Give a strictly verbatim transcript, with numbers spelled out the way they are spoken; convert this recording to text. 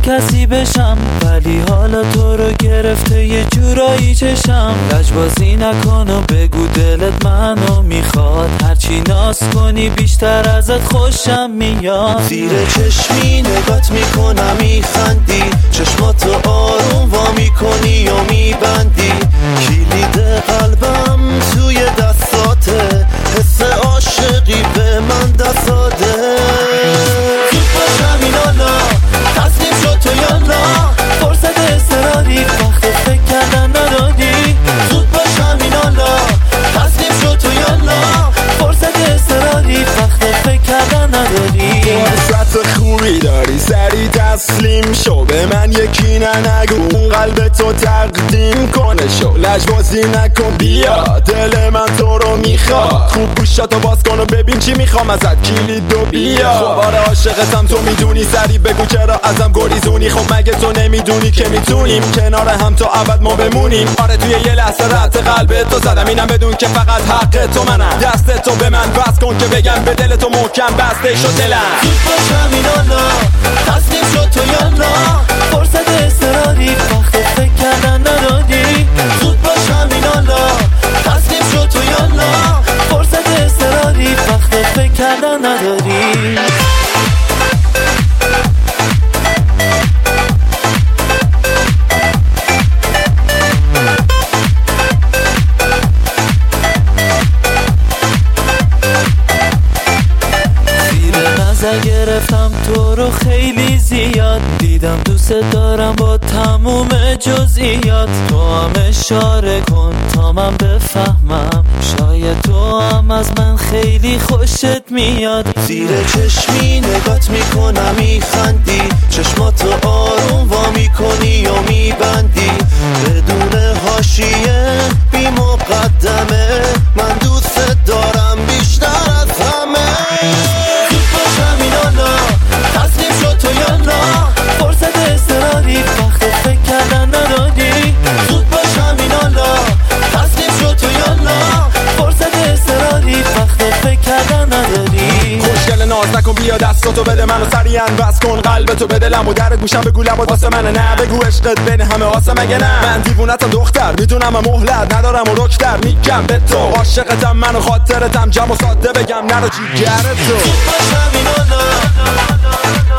کسی بشم، ولی حالا تو رو گرفته یه جورایی چشم. لجبازی نکن و بگو دلت منو میخواد، هرچی ناز کنی بیشتر ازت خوشم میاد. زیر چشمی نگات میکنم میخندی، چشماتو آروم وا میکنی و میبندی. کلید قلبم توی دستاته، حس عاشقی به من دست داده. زود باش همین حالا، تصمیم شد تو یا نه، فرصت اضطراری وقت فکر کردن نداری. زود باش همین حالا، تصمیم شد تو یا نه، فرصت اضطراری وقت فکر کردن نداری. فرصت خوبی داری سری تسلیم شو، به من یکی نه نگو اون قلب تو تقدیم کنه شو. لجبازی نکن بیا، دل من تو رو میخواد. خوب گوشاتو باز کن و ببین چی میخوام ازت، کلید و بیا. خب آره عاشقتم تو میدونی، سری بگو چرا ازم گریزونی. خب مگه تو نمیدونی که میتونیم کنار هم تا ابد ما بمونیم. آره توی یه لحظه رد قلب تو زدم، اینم بدون که فقط حق تو منم. دست تو به من بس کن که بگم به دل تو محکم بسته شد دلم. زود باش همین حالا، تصمیم شد تو یا نه، فرصت اضطراری وقت فکر کردن نداری. زود باش همین حالا، تصمیم شد تو یا نه، فرصت اضطراری وقت فکر کردن نداری. نظر گرفتم تو رو خیلی زیاد، دیدم دوست دارم با تموم جزئیات. تو هم اشاره کن تا من بفهمم، شاید تو هم از من خیلی خوشت میاد. زیر چشمی نگات میکنم میخندی، چشماتو آروم وا میکنی و میبندی. بدون حاشیه بی مقدمه، من دوست دارم بیشتر از همه. همین حالا، تصمیم شد تو یا نه، فرصت اضطراری وقت فکر کردن نداری. زود باش همین حالا، تصمیم شد تو یا نه، فرصت اضطراری وقت فکر کردن نداری. خوشگل ناز نکن بیا دستاتو بده منو سریعا بس کن قلبتو به دلم و در گوشم بگو لبات واسه منه. نه بگو عشقت بین همه آسه مگه نه، من دیوونتم دختر میدونم و مهلت ندارم و رکتر میگم به تو. عاشقتم منو خاطرتم جمع و ساده بگم نرو جیگرتو. زود باش همین حالا.